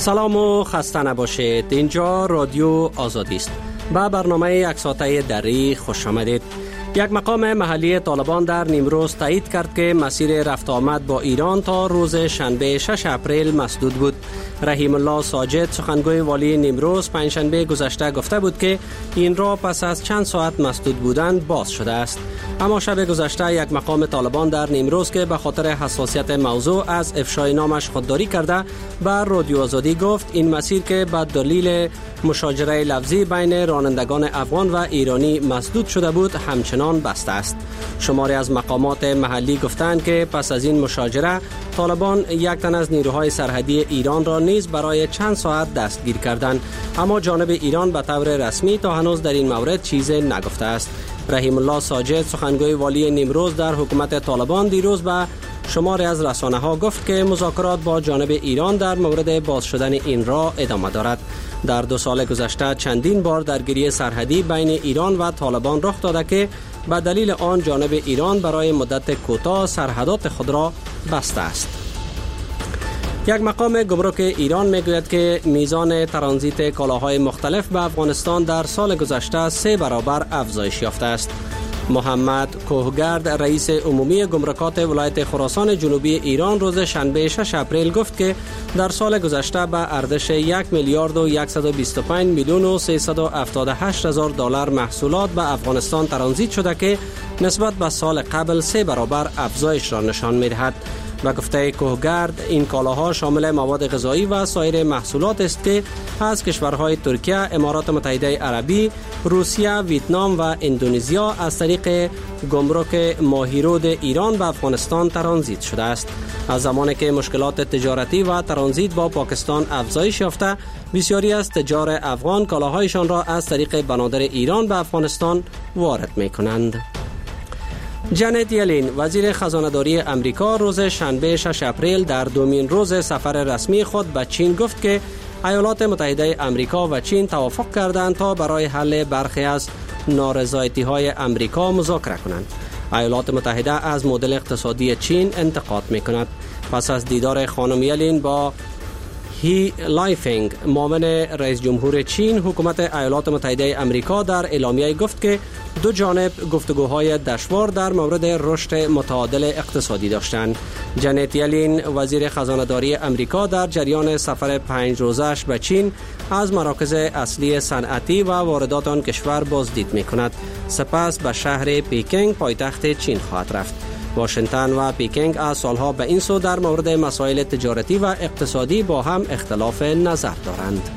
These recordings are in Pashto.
سلام و خسته نباشید. اینجا رادیو آزادی است. با برنامه عکساته دری خوش آمدید. یک مقام محلی طالبان در نیمروز تایید کرد که مسیر رفت آمد با ایران تا روز شنبه 6 اپریل مسدود بود. رحیم الله ساجد سخنگوی والی نیمروز پنجشنبه گذشته گفته بود که این راه پس از چند ساعت مسدود بودن باز شده است. اما شب گذشته یک مقام طالبان در نیمروز که به خاطر حساسیت موضوع از افشای نامش خودداری کرده بر رادیو آزادی گفت این مسیر که به دلیل مشاجره لفظی بین رانندگان افغان و ایرانی مسدود شده بود همچنان بسته است. شماری از مقامات محلی گفتند که پس از این مشاجره طالبان یک تن از نیروهای سرحدی ایران را نیز برای چند ساعت دستگیر کردند، اما جانب ایران به طور رسمی تا هنوز در این مورد چیزی نگفته است. رحیم الله ساجد سخنگوی والی نیمروز در حکومت طالبان دیروز به شماری از رسانه‌ها گفت که مذاکرات با جانب ایران در مورد باز شدن این راه ادامه دارد. در 2 سال گذشته چندین بار درگیری سرحدی بین ایران و طالبان رخ داده که به دلیل آن جانب ایران برای مدت کوتاه سرحدات خود را بسته است. یک مقام گمرک ایران میگوید که میزان ترانزیت کالاهای مختلف به افغانستان در سال گذشته 3 برابر افزایش یافته است. محمد کوهگرد رئیس عمومی گمرکات ولایت خراسان جنوبی ایران روز شنبه 6 اپریل گفت که در سال گذشته به ارزش 1 میلیارد و 125 میلیون و 378 هزار دلار محصولات به افغانستان ترانزیت شده که نسبت به سال قبل 3 برابر افزایش را نشان می‌دهد. و گفته کوهگرد این کالاها شامل مواد غذایی و سایر محصولات است که از کشورهای ترکیه، امارات متحده عربی، روسیه، ویتنام و اندونزیا از طریق گمرک ماهیرود ایران به افغانستان ترانزیت شده است. از زمانی که مشکلات تجارتی و ترانزیت با پاکستان افزایش یافته، بسیاری از تجار افغان کالاهایشان را از طریق بنادر ایران به افغانستان وارد می‌کنند. جنت یلین وزیر خزانه‌داری امریکا روز شنبه 6 اپریل در دومین روز سفر رسمی خود به چین گفت که ایالات متحده امریکا و چین توافق کردند تا برای حل برخی از نارضایتی‌های امریکا مذاکره کنند. ایالات متحده از مدل اقتصادی چین انتقاد می‌کند. پس از دیدار خانم یلین با هی لایفنگ معاون رئیس جمهور چین، حکومت ایالات متحده امریکا در اعلامیه گفت که دو جانب گفتگوهای دشوار در مورد رشد متعادل اقتصادی داشتند. جنت یلین وزیر خزانه‌داری امریکا در جریان سفر 5 روزه‌اش به چین از مراکز اصلی صنعتی و واردات آن کشور بازدید می‌کند. سپس به شهر پکینگ پایتخت چین خواهد رفت. واشنگتن و پکینگ از سالها به این سو در مورد مسائل تجارتی و اقتصادی با هم اختلاف نظر دارند.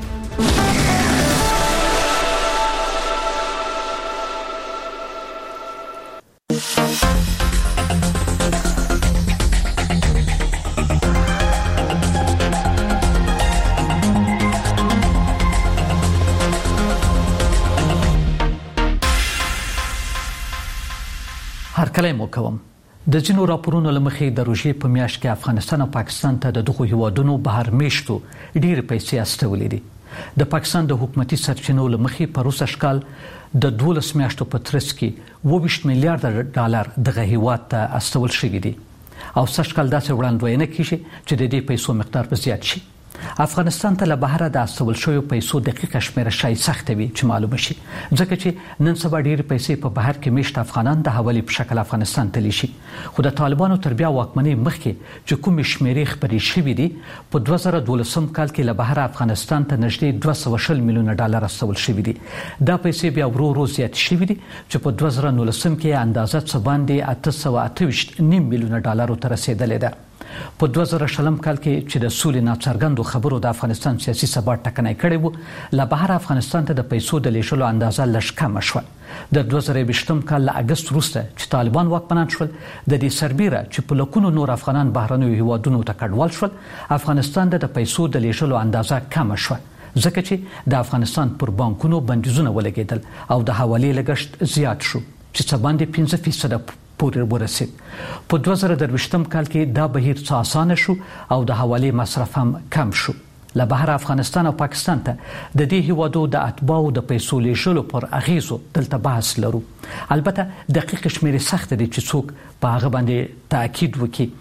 هرکلی مو کوم د ځینو راپورونو له مخې د روژې په میاشت کې افغانستان او پاکستان ته د دغو هیوادونو بهر میشتو ډېرې پیسې استولې دي. د پاکستان د حکومتي سرچینو له مخې په روس اشکال د 12 میاشتو په ترڅ کې 22 میلیارډ ډالر دغه هیواد ته استول شوي دي او سږکال داسې وړاندوینه کیږي چې د دې پیسو مقدار به زیات شي. افغانستان ته له بهره د استول شویو پیسو دقیقه شمیره شاید سخته وي چې معلومه شي، ځکه چې نن سبا ډېرې پیسې په بهر کې میشت افغانان د حوالې په شکل افغانستان ته لیشي. خو د طالبانو تر بیا واکمنۍ مخکې چې کومې شمیرې خپرې شوي دي، په 2012 کال کې له بهره افغانستان ته نږدې 220 میلیونه ډالر استول شوي دي. دا پیسې بیا ورو ورو زیاتې شوي دي چې په 2019 کې اندازه څه باندې 828 میلیونه ډالرو ته رسېدلې ده. په 2020 کال کې چې د سولې ناڅرګندو خبرو د افغانستان سیاسي ثبات ټکنی کړی و، له بهر افغانستان ته د پیسو د لیږلو اندازه لږ کمه شوه. د 2020 کال له اګست وروسته چې طالبان واکمنان شول، د دې سربیره چې په لکونو نور افغانان بهرنیو هیوادونو ته کډوال شول، افغانستان د پیسو د لیږلو اندازه کمه شوه، ځکه چې د افغانستان پر بانکونو بندیزونه ولګېدل او د حوالې لګښت زیات شو چې څه باندې 5% پورې ورسید. په 2023 کال کې دا بهیر څه اسانه شو او د حوالې مصرف هم کم شو. له بهر افغانستان او پاکستان ته د دې هیوادو د اتباعو د پیسو لیږلو پر اغیزو دلته بحث لرو. البته دقیق شمیرې سخت دي چې څوک په هغه باندې تاکید وکړي.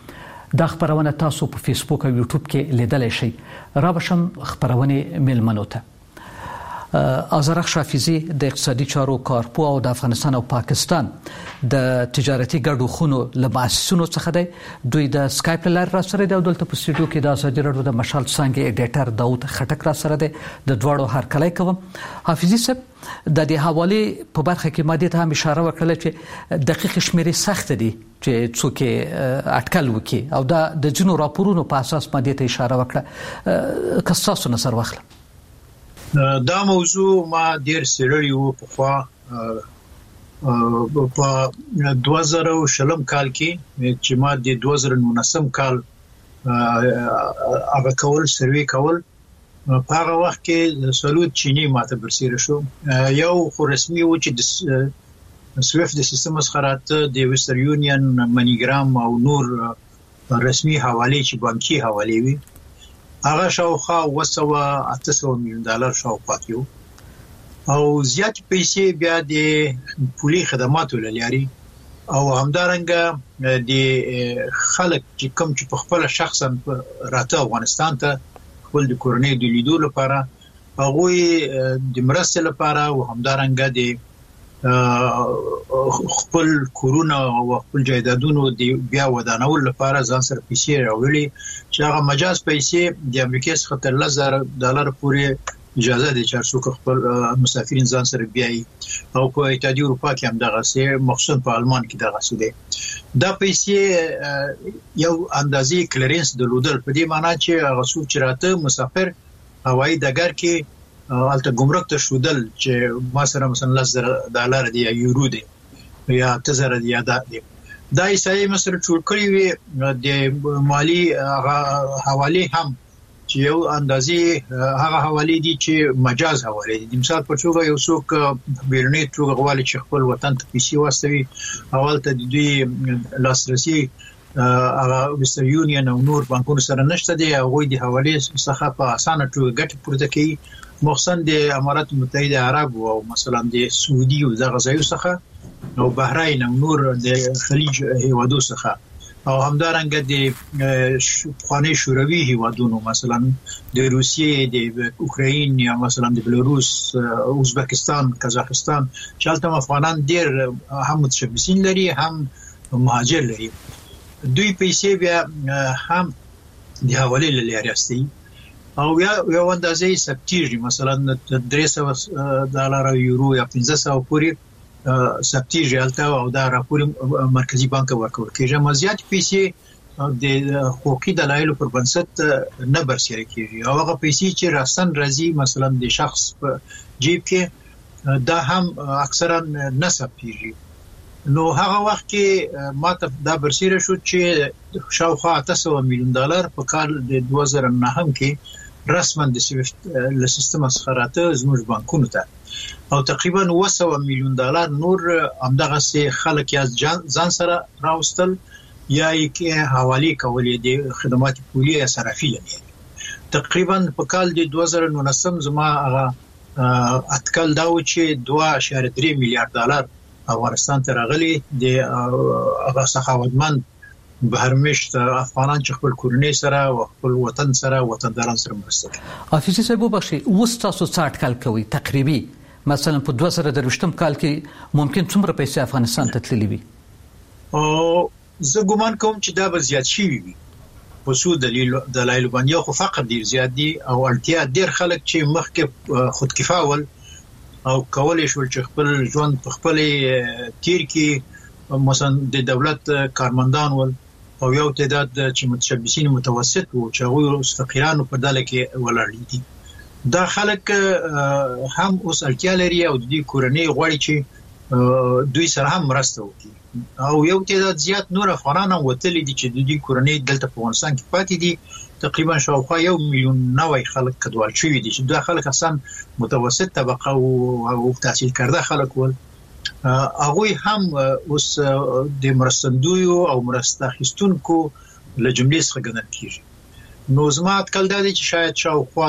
دا خبرونه تاسو په فیسبوک او یوټیوب کې لیدلای شئ. را بشم خبرونه میلمنو ته. آذرخ شافیزی د اقتصادي چارو کارپو او د افغانستان او پاکستان د تجارتي ګډو خونو له مؤسسونو څخه دی. دوی د سکایپ لاره را سره د دولت په سټوډیو کې د ازادي راډیو د مشال څنګه اډیټر داوود خټک را سره دی. د دوړو هرکلی کوم. حافظي صاحب د دې حواله په برخه کې ماده ته هم اشاره وکړه چې دقیق شمیرې سخت دي چې څوک اټکل وکي او د جنو راپورونو په اساس ماده ته اشاره وکړه. کساسو نظر واخله. دا موضوع ما ډیر سړی وو په خوا په 2000 کال کې چې ما د 2019 کال هغه کول سروي کول په هغه وخت کې سلوت چینی ماته برسیره شو. یو خو رسمي و چې د سویفت د سیستم مسخرات د وستر یونین منیګرام او نور رسمي حواله چې بانکي حواله وي هغه شاوخوا $800 میلیون شاوخوا کیو او زیات پیسې بیا د پولي خدماتو لري او همدارنګه د خلک چې کوم چې په خپل شخصا راته افغانستان ته خپل د کورنۍ د لیدو لپاره هغه د مرستې لپاره او همدارنګه د خپل کورونا او خپل جایدادونو د بیا ودانول لپاره ځان سره پیسې راوړي چې هغه مجاز پیسې د امریکا څخه تر $1000 پورې اجازه دي چې څوک خپل مسافرین ځان سره بیاي او په اتحادیه اروپا کې هم دغه څه مخصوصا په آلمان کې دغه څه دي. دا پیسې یو اندازې کلیرنس درلودل په دې معنی چې هغه څوک چې راته مسافر هوایي ډګر کې الته ګمرک ته شودل چې ما سره مثلا $10 دی یا یورو دی یا $1000 دی یا دا یې مثلا ټول کړی وي د مالی حواله هم چې یو اندازې هغه حواله دي چې مجاز حواله دي. مثال په توګه یو څوک بیرونی توګه غواړي چې خپل وطن ته پیسې واستوي اول ته د دوی لاسرسي هغه وستر یونین او نور بانکونو سره نشته دی. هغه د حواله څخه په اسانه توګه ګټه پورته کوي مخصوصا د امارات متحده عرب او مثلا د سعودي او دغه ځایو څخه او بحرین او نور د خلیج هیوادو څخه او همدارنګه د خانه شوروي هیوادونو مثلا د روسیې د اوکراین یا مثلا د بلاروس ازبکستان قزاقستان چالتم افغانان ډیر هم متشبثین لري هم مهاجر لري. دوی پیسې بیا هم د حواله لري استي او یو اندازې سبتیږي مثلا $300 یورو یا $500 پورې سبتیږي الته او دا راپور مرکزی بانک ورکول کېږي. مزیات پیسې د حقوقي دلایلو پر بنسټ نه برسېره کېږي او هغه پیسې چې راستن راځي مثلا د شخص په جیب کې دا هم اکثرا نه سبتیږي. نو هغه وخت کې ماته دا برسېره شو چې شاوخوا $800 میلیون په کال د 2009 کې رسما د سویفت له سیستم مسخراته زموږ بانکونو ته او تقریبا $900 میلیون نور همدغه سه خلک یا ځان سره راوستل یا کې حواله کولې د خدمات پولي یا صرافي لري. تقریبا په کال د 2019 زما اټکل دا و چې $2.3 میلیارډ افغانستان ته راغلي د هغه سخاوتمند بهرمشت افغانان چې خپل کورنۍ سره او خپل وطن سره وطنداران سره مرسته کوي. حافظ صاحب وبخښي وستاسو څه اټکل کوي تقریبي مثلا په 2023 کال کې ممکن څومره پیسې افغانستان ته تللی وي؟ او زه ګومان کوم چې دا به زیات شي وي په څو دلایل باندې. خو فقر ډیر زیات دي او اړتیا ډیر خلک چې مخکې خودکفاول او کولای شول چې خپل ژوند په خپل تیر کې مثلا د دولت کارمندان ول او یو تعداد چې متشبثین متوسط وو چې هغه فقیرانو په ډله کې ولاړ دي. دا خلک هم اوس اړتیا لري او د دې کورنۍ غواړي چې دوی سره هم مرسته وکړي او یو تعداد زیات نور افغانان هم وتلي دي چې د دې کورنۍ دلته په افغانستان کې پاتې دي. تقریبا شاوخوا 1 میلیون نوې خلک کډوال شوي دي چې دا خلک اصلا متوسط طبقه او تحصیل کرده خلک ول. هغه هم اوس د مرستندویو او مرسته اخیستونکو له جملې څخه ګڼل کیږي. نو زما اټکل دا دی چې شاید شاوخوا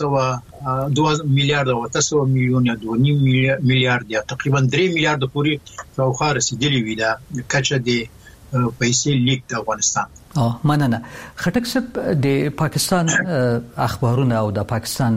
2 میلیارډ او 800 میلیون یا 2.5 میلیارډ یا تقریبا 3 میلیارډ پورې شاوخوا رسیدلی وي دا کچه د پیسې لیک د افغانستان. مننه. خټک صاحب د پاکستان اخبارونه او د پاکستان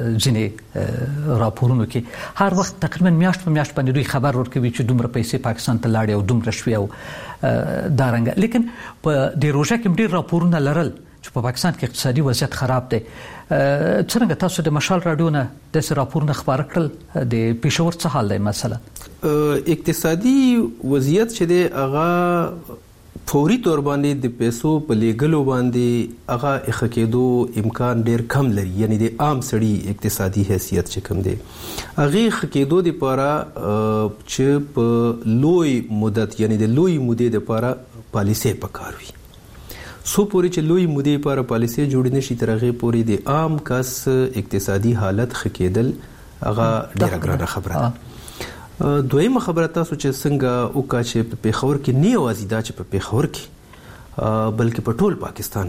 ځینې راپورونو کې هر وخت تقریبا میاشت په میاشت باندې دوی خبر ورکوي چې دومره پیسې پاکستان ته لاړې او دومره شوي او دارنګه، لیکن په د روژه کې ډېر راپورونه لرل چې په پاکستان کې اقتصادي وضعیت خراب دی. څنګه تاسو د مشال رادیو نه داسې راپورونه خبر کړل؟ د پېښور څه حال دی مثلا؟ اقتصادي وضعیت چې دی هغه فوري تور باندې د پیسو په لیګلو باندې هغه ښه کېدو امکان ډیر کم لري، یعنی د عام سړي اقتصادي حیثیت چې کم دی هغه ښه کېدو لپاره چې په لوی مدت یعنی د لوی مودې لپاره پالیسي پکار وي. سو پورې چې لوی مودې لپاره پالیسي جوړ نشي تر هغه پورې د عام کس اقتصادي حالت ښه کېدل هغه ډیره ګرانه خبره ده. دویمه خبره تاسو چې څنګه وکړه چې په پیښور کې نه یوازې دا چې په پیښور کې بلکې په ټول پاکستان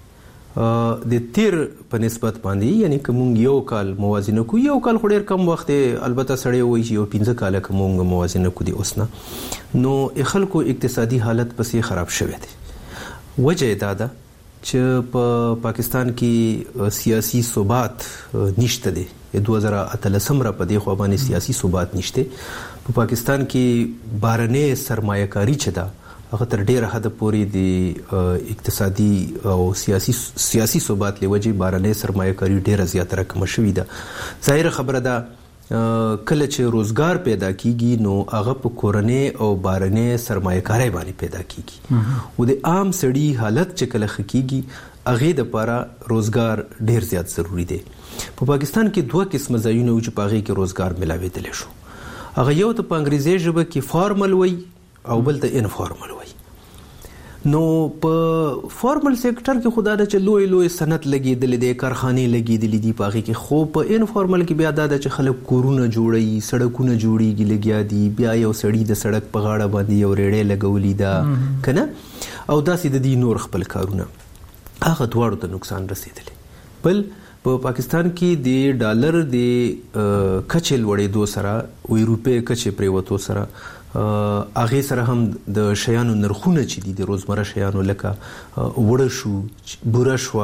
کې د تیر په نسبت باندې، یعنی که مونږ یو کال موازنه کو، یو کال خو ډېر کم وخت البته سړی وایي چې یو 15 کاله که مونږ موازنه کو دی اوس نه، نو خلکو اقتصادي حالت پسې خراب شوی دی. وجه دا ده چې په پاکستان کې سیاسي ثبات نشته دی. 2013 را په دې خو باندې سیاسي ثبات نشته. په پاکستان کې بهرنۍ سرمایه‌کاري چې ده هغه تر ډیره حد پورې د اقتصادي او سیاسي ثبات لوجه بهرنۍ سرمایه‌کاري ډیره زیاته رقم شوې ده. ظاهر خبره ده کله چې روزګار پیدا کیږي نو هغه په کورنۍ او بهرنۍ سرمایه‌کاري باندې پیدا کیږي او د عام سړي حالت چې کله خکېږي هغه د لپاره روزګار ډیر زیات ضروری دی. په پاکستان کې دوه قسمه ځایونه چې په هغه کې روزګار ملاوېدلی شو. هغه یو ته په انګریزي ژبه کې فارمل وای او بل ته انفارمل وای. نو په فارمل سېکټر کې خدای د لوی لوی صنعت لګېدلې دي، کارخانې لګېدلې دي په هغه کې، خو په انفارمل کې بیا دا چې خلک کورونه جوړي، سړکونه جوړيږي لګیا دي، بیا یو سړی د سړک په غاړه باندې یو ریړې لګولې ده کنه، او داسې د دې نور خپل کارونه هغه دواړو ته نقصان رسیدلی. بل په پاکستان کې د ډالر د کچې لوړېدو سره او روپې کچې پریوتو سره هغه سره هم د شیانو نرخونه چې دي د روزمره شیانو لکه وړه شو، بوره شو،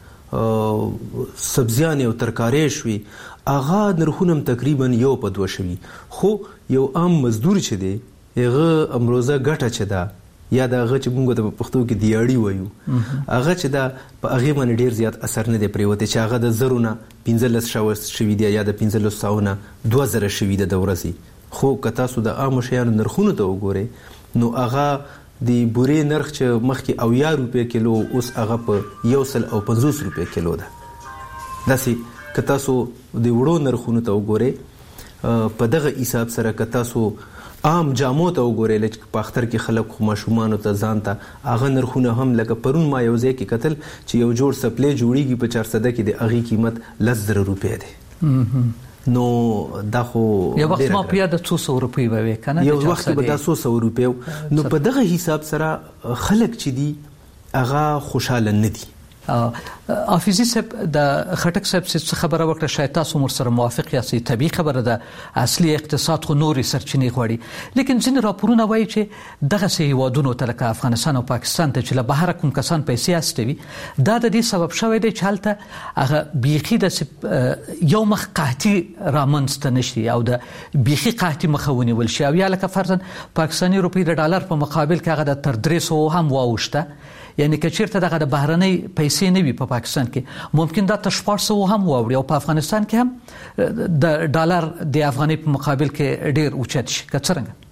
سبزیان او ترکارې شوي، هغه نرخونه تقریبا یو په دوه شوي. خو یو عام مزدور چې دی هغه امروزه ګټه چې ده یا د هغه چې موږ د پښتو کې دیاړي وایو هغه چې دا په هغه باندې ډیر زیات اثر نه دی پریوته چې هغه د زرونه 1500 شوي دی یا د 1500 نه 2000 شوي د ورځې. خو که تاسو د عام شیانو نرخونه ته وګورئ نو هغه د بورې نرخ چې مخکې 80 روپے کیلو اوس هغه په 150 روپے کیلو ده. داسې که تاسو د وړو نرخونه ته وګورئ په دغه حساب سره که تاسو عام جامو ته وګورئ لکه په اختر کې خلک خو ماشومانو ته ځان ته هغه نرخونه هم لکه پرون ما یو ځای کې کتل چې یو جوړ سپلی جوړیږي په 400 کې د هغې قیمت 10,000 روپۍ دی. نو دا خو یو وخت ما په یاد 200 روپۍ به وي کنه، یو وخت به دا 200 روپۍ. نو په دغه حساب سره خلک چې دي هغه خوشاله نه دي. حافظي صاحب د خټک صاحب څخه خبره وکړه، شاید تاسو مر سره موافق یاست، طبيعي خبره ده اصلي اقتصاد خو نوري سرچینې غواړي، لیکن ځینې راپورونه وایي چې دغه سه هیوادونو ته لکه افغانستان او پاکستان ته چې له بهر کوم کسان پیسې استوي دا د دې سبب شوی دی چې هلته هغه بیخي د یو مخ قحطي رامنځته نشي او د بیخي قحطي مخه ونیول شي، او یا لکه فرضاً پاکستاني روپۍ د ډالر په مقابل کې هغه د تر 300 هم واوښته. یعنی که چیرته دغه د بهرنۍ پیسې نه وي په پاکستان کې ممکن دا تر 400 هم واوړي او په افغانستان کې هم د ډالر د افغانۍ په مقابل کې ډیر اوچت شي. که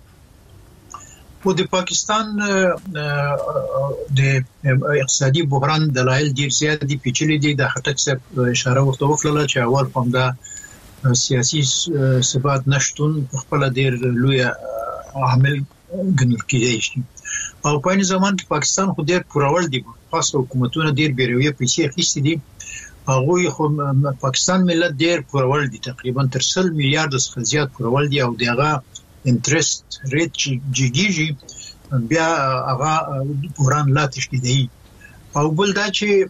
څنګه په د پاکستان د اقتصادي بحران دلایل ډیر زیات دي، پیچلي دي. د خټک صاحب اشاره ورته وکړه چې اول کوم دا سیاسي ثبات نشټون خپل ډیر لوی عامل ګڼل کېږي شي. او په این زمان کې پاکستان خو ډیر پرول دي، خاص حکومتونه ډیر بیرویه پیسې اخیستي دي. هغه خو پاکستان ملت ډیر پرول دي، تقریبا تر 100 میلیارډ څخه زیات پرول دي، او دغه انټرست ریټ جګیږي بیا هغه بحران لا تشدیدي. او بل دا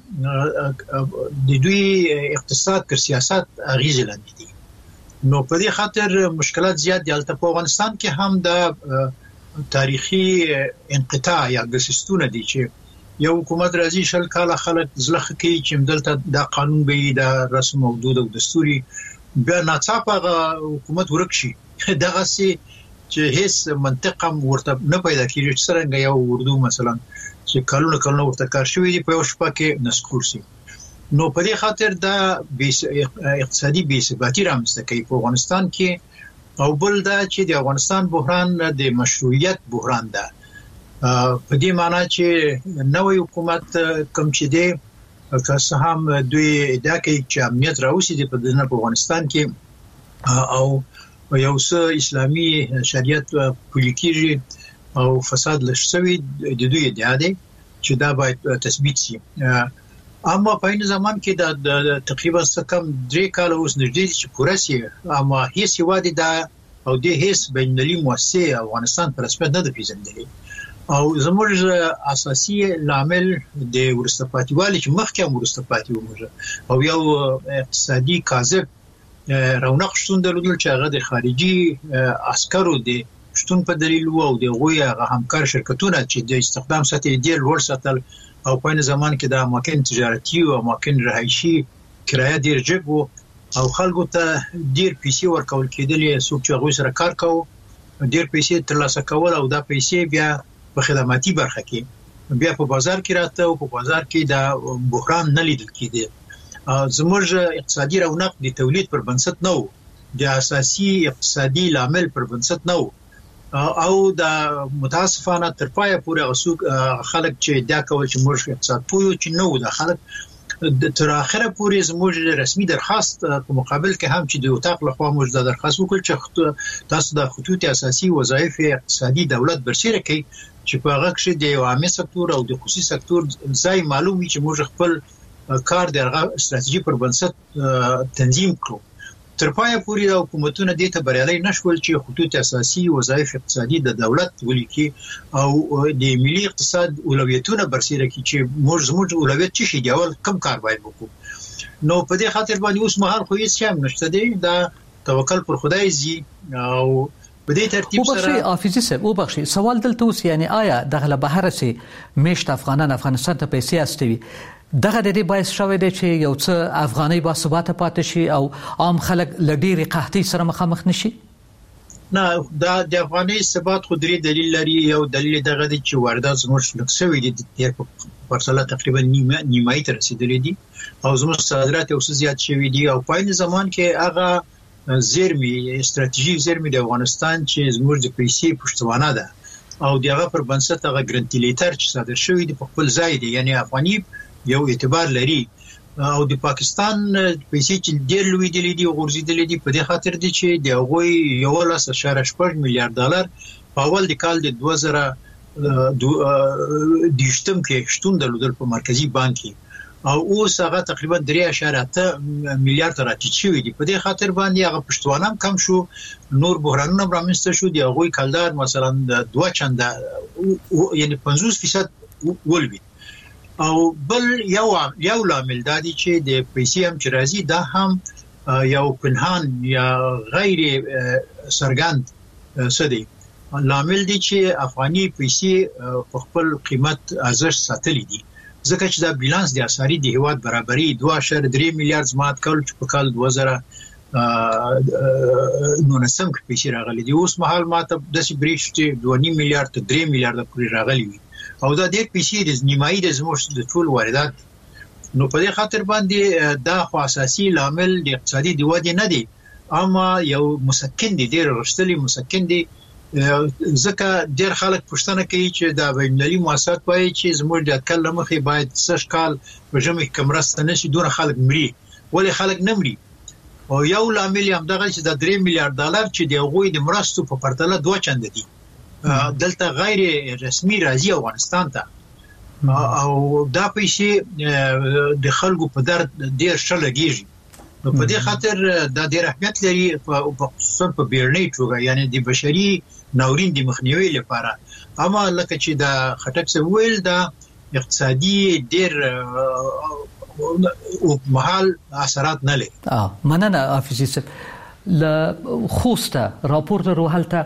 چې د دوی اقتصاد تر سیاست اغیزه لاندې دي. نو په دې خاطر مشکلات زیات دي. البته په افغانستان کې هم د تاریخي انقطاع یا ګسستونه دي چې یو حکومت راځي شل کاله خلک زلخ کوي چې دلته دا قانون به دا رسم موجود او دستوري بیا ناڅاپه حکومت ورکشي دغه سي چې هیڅ منطق هم ورته نه پیدا کیږي چې څنګه یو اردو مثلا چې کلونه ورته کار شوی دی په یو شپه کې نسکور سي نو په دې خاطر دا اقتصادي بې ثباتي رامنځته کوي په افغانستان کې او بل دا چې د افغانستان بحران د مشروعیت بحران ده په دې معنی چې نوې حکومت کوم چې دی که هم دوی ادعا کوي چې امنیت راوستي په دنیا په افغانستان کې او یو څه اسلامي شریعت پلي کیږي او فساد لشتوي د دوی ادعا ده چې دا باید تثبیت شي اما په این زمان کې د تقریبا کم 3 کال اوس نږدې چې پوره شي اما هیڅ یوادي دا او د هیڅ بینالمللي مؤسسه افغانستان پر رسمیت نه پیژندلې او زموږ اساسي لامل د ورستپاتیوالي چې مخکې ورستپاتیو موږ او یو اقتصادي کاذب رونق شتون درلودل چې هغه د خارجي عسکرو د شتون په دلیل او د غوي همکار شرکتونه چې د استخدام سطح ډیر لوړ ساتل او په این زمان کې د اماکن تجارتي او اماکن رهایشي کرایه ډیر جګ او خلکو ته ډیر پیسې ورکول کېدلې څوک چې غوي سره کار کوي ډیر پیسې ترلاسه کول او دا پیسې بیا په خدماتي برخه کې بیا په بازار کې راته او په بازار کې دا بحران نه لیدل کېده زموږ اقتصادي رونق د تولید پر بنسټ نه و د اساسي اقتصادي لامل پر بنسټ نه و او دا متاسفانه تر پایه پورې غسوک خلک چې دا کول چې موږ اقتصاد پویو چې نو دا خلک تر اخره پورې زموږ رسمي درخواست په مقابل کې هم چې د وټاق لخوا موږ د درخواست وکړ چې تاسو د خطوط اساسي وظایف اقتصادي دولت برسیره کړئ چې په هغه کې د عامه سکتور او د خصوصي سکتور ځای معلومي چې موږ خپل کار د استراتیژي پر بنسټ تنظیم کړو تر پایه پورې د حکومتونو د ته بریالي نشول چې خطوط اساسي وظایف اقتصادي د دولت ولیکي او د ملي اقتصاد اولویتونه برسیره کی چې زموږ اولویت څه شي دی اول کم کار باید وکړو نو په دې خاطر باندې اوس مهال خو هیڅ هم نشته دی دا توکل پر خدای زی او په دې ترتیب سره حافظي صاحب وبخښي سوال دلته اوس یعنی آیا دغه بهر سي مشت افغانان افغانستان ته پیسې استوي دغه د دې باعث شوی دی چې یو څه افغاني با ثبات پاتې شي او عام خلک لډيري قحطي سره مخامخ نشي نه دا د افغاني ثبات خو درې دلیل لري یو دلیل دغه دی چې واردات زموږ لکسوي دي د پرسله تقریبا نیمایي تر رسیدلې دي او زموږ صادرات اوس زیات شوي دي او په این زمان کې هغه زیرمي استراتیژیک زیرمي د افغانستان چې زموږ د پیسې پښتوانه ده او دغه پر بنسټ هغه ګرانټیلیټر چې صادر شوی دی په خپل ځای دی یعنی افغاني یو اعتبار لري او د پاکستان پیسې چې ډېر لوی دي غورځېدلې دي په دې خاطر دي چې د هغوی 11.8 میلیارډ ډالر په اول د کال د 2020 کې شتون درلودل په مرکزی بانک کې او اوس هغه تقریبا 3.8 میلیارډ راټیټ شوی دي په دې خاطر باندې هغه پښتوانم کم شو نور بحرانونه رامنځته شو دی هغوی کلدار مثلا د 2 چنده یعنی 50% ولوي او بل یو لامل دا دی چې د پیسې هم چې راځي دا هم یو پنهان یا غیر سرګند څه دی لامل دی چې افغاني پیسې په خپل قیمت ارزښت ساتلې دي ځکه چې دا بیلانس د اساري د هیواد برابرۍ 2.3 میلیارډ زمات کول چې په کال 2019 کې پیسې راغلي دي اوس مهال ماته د سی بریښ چې 2.5 میلیارډ ته 3 میلیارډ پورې راغلي وي او دا ډېر پیسې د نیمایي د زموږ د ټول واردات نو په دې خاطر باندې دا خو اساسي لامل د اقتصادي د ودې نه دی اما یو مسکن دی ډېر رښتلي مسکن دی ځکه ډېر خلک پوښتنه کوي چې دا بینالمللي مؤسسات وایي چې زموږ د کال مخې باید 6 کال په ژمي کې کمرسته نشي دونه خلک مړي ولې خلک نه مړي او یو لامل هم دغه چې د 3 میلیارډ ډالر چې د غوي د مرستو په پرتله 2 چنده دي دلته غیر رسمي راځي افغانستان ته او دا پیسې د خلکو په درد ډیر شلګیږي په دې خاطر دا ډیر اهمیت لري په خصوصا په بیرنۍ توګه یعنی د بشري ناورین د مخنیوي لپاره اما لکه چې دا خټک سویل دا اقتصادي ډیر او محل اثرات نه لري مننه حافظي صاحب ل خوسته راپور ورو حالته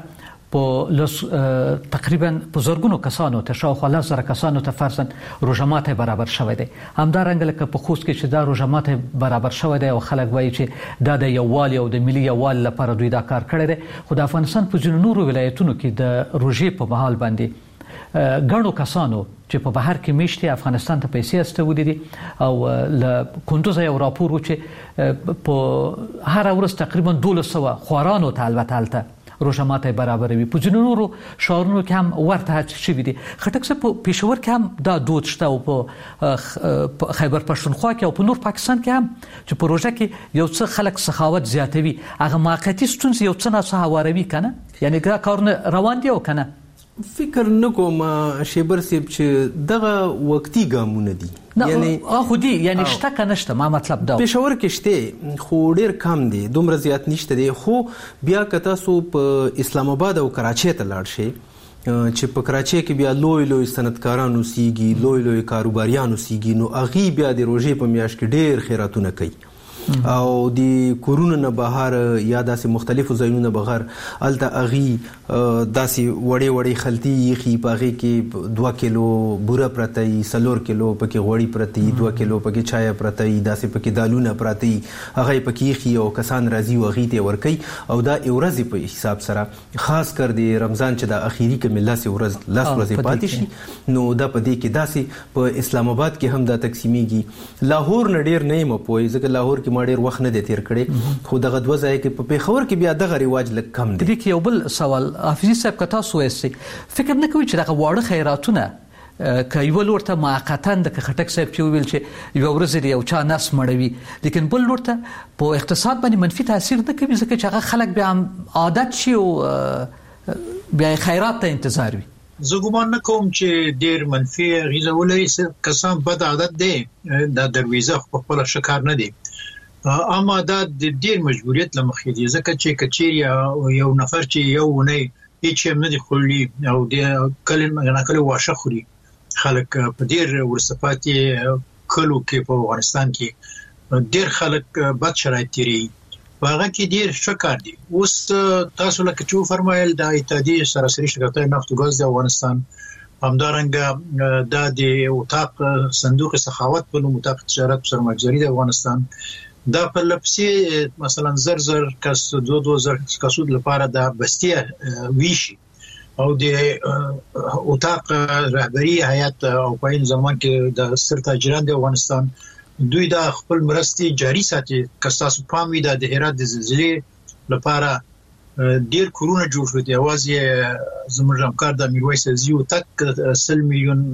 په تقریبا په زرګونو کسانو ته شاوخوا 10,000 کسانو ته فرضاً روژه ماتی برابر شوی دی. همدارنګه لکه په خوست کې چې دا روژه ماتی برابر شوی دی او خلک وایي چې دا د یووالي او د ملي یووالي لپاره دوی دا کار کړی دی، خو د افغانستان په ځینو نورو ولایتونو کې د روژې په مهال باندې ګڼو کسانو چې په بهر کې میشتي افغانستان ته پیسې استولې دي او له کندوز یو راپور و چې په هر ورځ تقریبا 1200 خوارانو ته البته هلته روژه ماتی برابروي. په ځینو نورو ښارونو کې هم ورته هڅې شوي دي. خټک صاحب په پېښور کې هم دا دود شته او په خیبر پښتونخوا کې او په نور پاکستان کې هم چې په روژه کې یو څه خلک سخاوت زیاتوي، هغه موقتي ستونزې یو څه ناڅه هواروي که نه؟ یعنې دا کارونه روان دي او که نه؟ فکر نه کوم شیبر صاحب چې دغه وقتی ګامونه دي، یعنی خودي یعنی شته که نشته. ما مطلب دا پېښور کې شته خو ډېر کم دي، دومره زیات نشته دي. خو بیا که تاسو په اسلام آباد او کراچۍ ته لاړ شئ چې په کراچۍ کې بیا لوی لوی صنعتکاران اوسیږي، لوی لوی کاروباریان اوسیږي، نو هغوی بیا د روژې په میاشت کې ډېر خیراتونه کوي او د کورونو نه بهر یا داسې مختلفو ځایونو نه بغیر هلته هغوی داسې وړې وړې خلطې ایښي، په هغې کې 2 کیلو بوره پرته وي، 4 کیلو پکې غوړي پرته وي، 2 کیلو پکې چای پرته وي، داسې پکې دالونه پراته وي، هغه یې پکې ایښي او کسان راځي او هغوی ته یې ورکوي او دا یو ورځې په حساب سره خاص کر د رمضان چې د اخري کې لس ورځې پاتې شي، نو دا په دې کې داسې په اسلام آباد کې هم دا تقسیمیږي. لاهور نه ډېر نه یم پوهی، ځکه لاهور کې ډېر وخت نه دی تیر کړی، خو دغه 2 ځای کې په پېښور کې بیا دغه رواج لږ کم دی. دې کې یو بل سوال حافظي صاحب که تاسو وایئ فکر نه کوئ چې دغه واړه خیراتونه که یوه لور ته موقتا د خټک صاحب چې وویل چې یوه ورځ د یو چا نس مړوي، لیکن بل لور ته په اقتصاد باندې منفي تاثیر نه کوي ځکه چې هغه خلک بیا عادت شي او بیا خیرات ته انتظار وي؟ زه ګمان نه کوم چې ډېر منفي اغېزه ولري، کسان بد عادت دی، دا درویزه په خپله ښه کار نه دی، اما دا د ډېر مجبوریت له مخې دي، ځکه چې که چیرې یو نفر چې یو اونۍ هېڅ شی هم نه دي خوړلي او کله ناکله واښه خوري، خلک په ډېر وروسته پاتې کلو کې په افغانستان کې ډېر خلک بد شرایط تېروي، په هغه کې ډېر ښه کار دی. اوس تاسو لکه چې وفرمایل د اتحادیې سراسري شرکتهای نفت و ګاز د افغانستان، همدارنګه دا د اتاق صندوق سخاوت په نوم اتاق تجارت و سرمایه‌ګذاري د افغانستان، دا په لپسې مثلا زر کس 2,000 کسو لپاره د بستیه ویشي او د اتاق رهبری هیئت او په این زمان کې د ستر تاجران د افغانستان دوی دا خپل مرستې جاری ساتي. که تاسو پام وي د هرات د زلزلې لپاره ډېر کورونه جوړ شول، یوازې زموږ همکار د میرویس عزیزي تک 200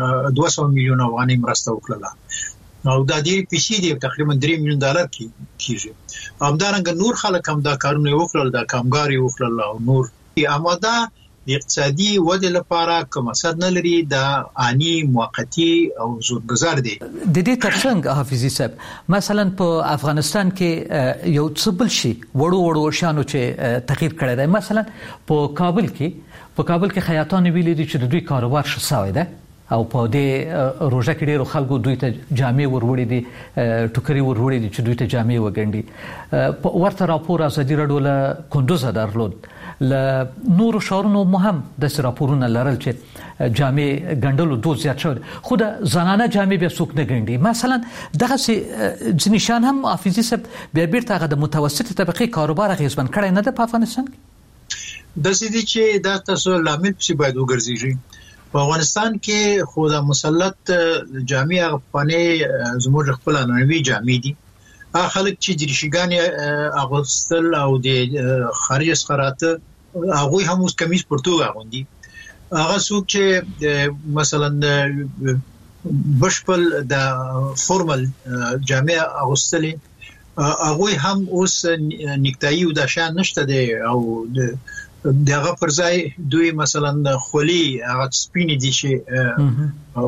میلیون افغانۍ مرسته وکړه او دا ډېرې پیسې دي، تقریبا $3 میلیون کېږي. همدارنګه نور خلک هم دا کارونه یې وکړل، دا کامګار یې وکړل او نور، اما دا د اقتصادي ودې لپاره کوم مقصد نه لري، دا آني موقتي او زودګذر دی. د دې ترڅنګ حافظي صاحب مثلا په افغانستان کې یو څه بل شي وړو شانو چې تغییر کړی دی، مثلا په کابل کې خیاطان ویلي دي چې د دوی کاروبار ښه سوی ده او په دې روژه کې ډېرو خلکو دوی ته جامې وروړي دي، ټوکرې وروړي دي چې دوی ته جامې وګنډي. ورته راپور ازادي راډیو له کندوزه درلود، له نورو ښارونو مو هم داسې راپورونه لرل چې جامې ګنډلو دود زیات شوی، خو د زنانه جامې بیا څوک نه ګنډي. مثلا دغسې ځینې شیان هم حافظي صاحب بیا بیرته هغه د متوسطې طبقې کاروبار اغېزمن کړی نه ده په افغانستان کې؟ داسې دي چې دا تاسو لامل پسې باید وګرځېږئ. په افغانستان کې خو د مسلط جامې هغه پخوانۍ زموږ خپل عنعنوي جامې دي، هغه خلک چې دریشګانې اغوستل او د خارج څخه راته هغوی هم اوس کمیس پرتوګ اغوندي، هغه څوک چې مثلا بشپړ د فورمل جامې اغوستلې هغوی هم اوس نیکتایي او دا شان نشته دی او دغه پر ځای دوی مثلا خولي هغه سپینې دي چې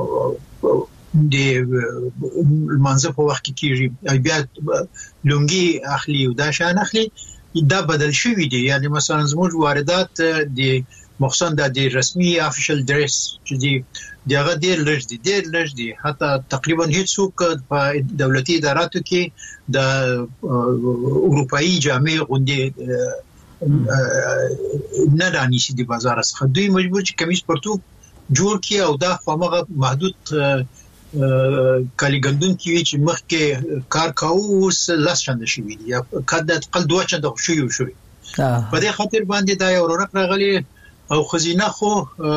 د منځ په وخت کې کیږي، بیا لونګي اخلي او دا شان اخلي، دا بدل شوی دی. یعنی مثلا زموږ واردات د مخصوصا د رسمي افیشل ډریس چې دی دغه ډېر لږ دي، حتی تقریبا هیڅوک په دولتي اداراتو کې د اروپایي جامې غوندې نه رانیسي د بازار څخه دوی مجبور چې کمیس پرتو جوړ کی او دا خامغه محدود کالیګندون کی چې مخکې کار کاوه اوس لاس چنده شوی دی یا کده تقل دوه چنده شوی په دې خاطر باندې دا یو رونق راغلی او خزینه خو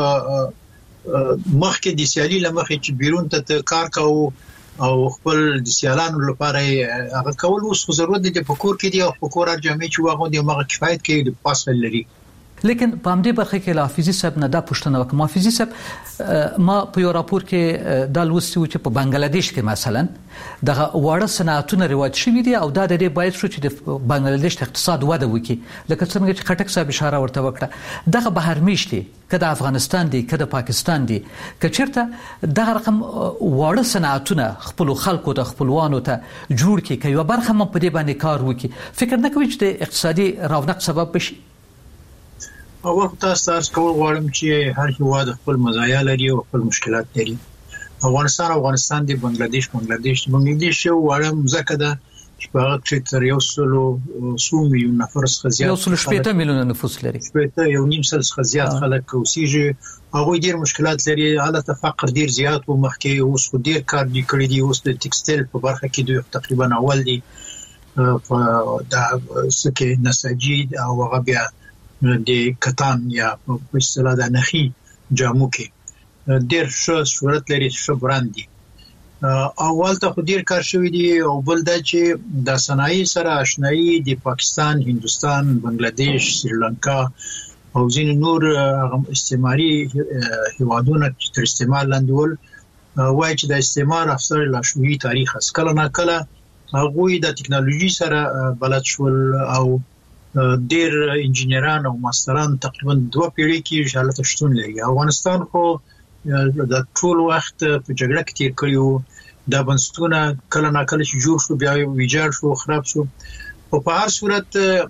مخکې د سیالي لمخې چې بیرون ته کار کاوه او خپل د سیالانو لپاره هغه کول اوس ضرورت دی په کور کې دی او په کور ارجمې چې واغون دی مغه کفایت کوي د پاسل لري لیکن په همدې برخه کې حافظي صاحب نه دا پوښتنه وکړه حافظي صاحب ما په یو راپور کې د لوستي و چې په بنگلاديش کې مثلا دغه واړه صنعتونه رواج شوي دي او دا د دې باعث شو چې د بنگلاديش اقتصاد وده وکړي لکه څنګه چې خټک صاحب اشاره ورته وکړه دغه بهر میشتي کله افغانستان دی کله پاکستان دی کچرته دغه رقم واړه صنعتونه خپل خلکو ته خپلوانو ته جوړ کړي کوي برخه هم په دې باندې کار وکړي فکر نه کوي چې د اقتصادي رونق سبب بشي او وخت تاسو کول غواړم چې هر هیواد خپل مزایا لري او خپل مشکلات لري افغانستان دی بنگلاديش یو غواړم ځکه دا چې په هغه کې تر 100 میلیون نفر څخه زیات 1.8 میلیون نفوس لري 1.5 څخه زیات خلک اوسېږي هغه ډیر مشکلات لري حالت فقر ډیر زیات و مخکې اوس خو ډیر کار دی کړی دی اوس د ټیکسټایل په برخه کې دوی تقریبا اول دي دا سکه نساجي او هغه بیا د کتان یا په اصطلاح د نخي جامو کې ډیر ښه صورت لري ښه برند دي اول ته خو ډیر کار شوی دی او بل دا چې د صنایع سره آشنایی د پاکستان هندستان بنگلاديش سریلانکا او ځینې نور استعماري هیوادونه تر استعمار لاندې ول وایي چې د استعمار افسر لا شوی تاریخ اس کله نه کله هغه د ټکنالوژي سره بلد شول او ډیر انجینران او ماستران تقریبا 2 پیړۍ کې حالت شتون لري افغانستان خو د ټول وخت په جګړه کې تیر کړیو د بنسټونه کله نه کله چې جوړ شو بیا ویجاړ شو خراب شو او په هر صورت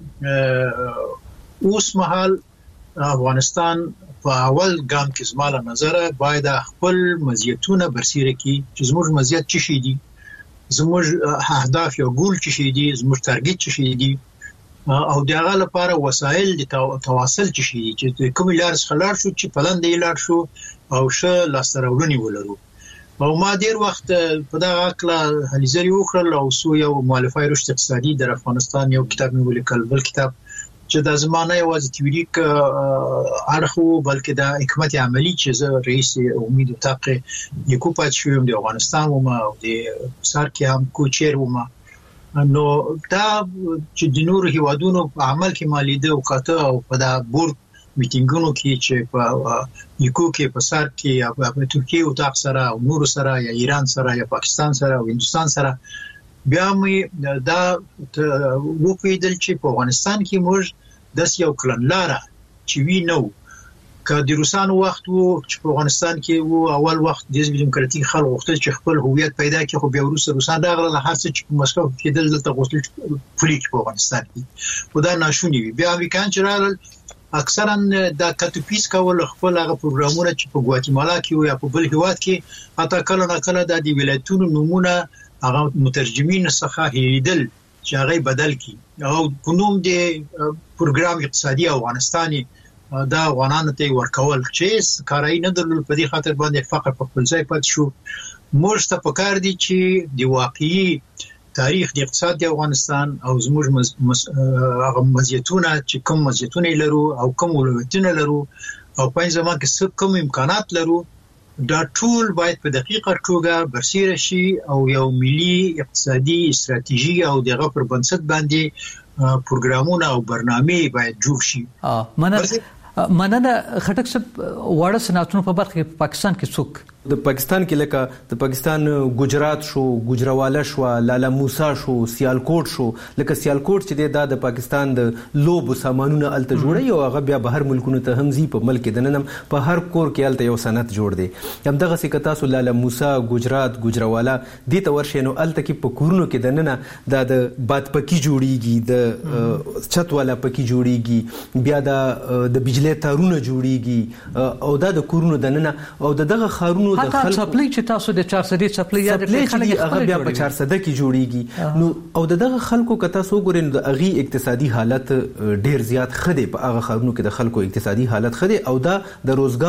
اوس مهال افغانستان په اول ګام کې زماله نظر باید خپل مزیتونه برسیره کړي چې زموږ مزیت څه شي دي زموږ اهداف یا ګول څه شي دي زموږ ټارګټ څه شي دي او دغه لپاره وسایل د تواصل چې کوم لار خلار شو چې پلان دی لار شو او شه لاسترولنی ولرو او ما ډیر وخت په دغه اکلا هلیزری وکړل او سو یو مؤلفه رشد اقتصادي د افغانستان یو کتاب مې ولیکل بل کتاب چې د زمانه یوازې تیوریک اړخو بلکې د حکمت عملی چې زه رئیس امید طاقه یکو پات شوم د افغانستان او ما د سر کې هم کوچیر و ما نو دا چې د نور هیوادونو په عمل کې مالیده او کاته او په دا بورډ میټینګونو کې چې په یکو کې په سر کې یا په ترکیه او تاق سره او نور سره یا ایران سره یا پاکستان سره او هندستان سره بیا مې دا وپیدل چې په افغانستان کې موږ د یو کلنلاره چې وی نو که د روسانو وخت وو چې په افغانستان کې وو اول وخت د دیموکراتیک خلک غوښتل چې خپل هویت پیدا کړي خو بیا روسان راغله هر څه چې په مسکو کې دلته غوښتل پولیټ په افغانستان کې ودا ناشونی وي بیا امریکایان چې راغل اکثرا دا کټوپیس کول خپل هغه پروګرامونه چې په ګواتیمالا کې یا په بل هیواد کې حتی کله نه کله د ولایتونو نمونه هغه مترجمین څخه هیریدل چې هغه بدل کی او کوم د پروګرام اقتصادي افغانستاني دا افغانانو ته ورکول چې کارای نه درلود په دې خاطر باندې فقط په خپل ځای پات شو موږ ته پکار دي چې د واقعي تاریخ د اقتصاد د افغانستان او زموږ مزیتونه چې کوم مزیتونه لرو او کوم ولایتونه لرو او په ځما کې څه کوم امکانات لرو دا ټول باید په دقیقه توګه برسیره شي او یو ملي اقتصادي استراتیژي او دغه پر بنسټ باندې پروګرامونه او برنامه باید جوړ شي مننه خټک صاحب واړه صنعتونو په برخه کې پاکستان کې څوک د پاکستان کې لکه د پاکستان ګجرات شو ګجراواله شو لالا موسی شو سیالکوټ شو لکه سیالکوټ چې د پاکستان د لوب سامانونه الته جوړي او هغه بیا بهر ملکونو ته هم زی په ملک د ننم په هر کور کې الته یو صنعت جوړ دی هم دغه سکتا سو لالا موسی ګجرات ګجراواله د تورشنو الته کې په کورونو کې د ننه د باد پکی جوړیږي د چت والا پکی جوړیږي بیا د بجلی بجلی تارونه جوړیږي او دا د کورونو دننه او دغه خارونو د خلکو چپلی چې تاسو د 400 چپلی یا د خلک هغه بیا په 400 کې جوړیږي نو او دغه خلکو کته سو ګورین د اغي اقتصادي حالت ډیر زیات خدي په هغه خارونو کې د خلکو اقتصادي حالت خدي او دا د روزګار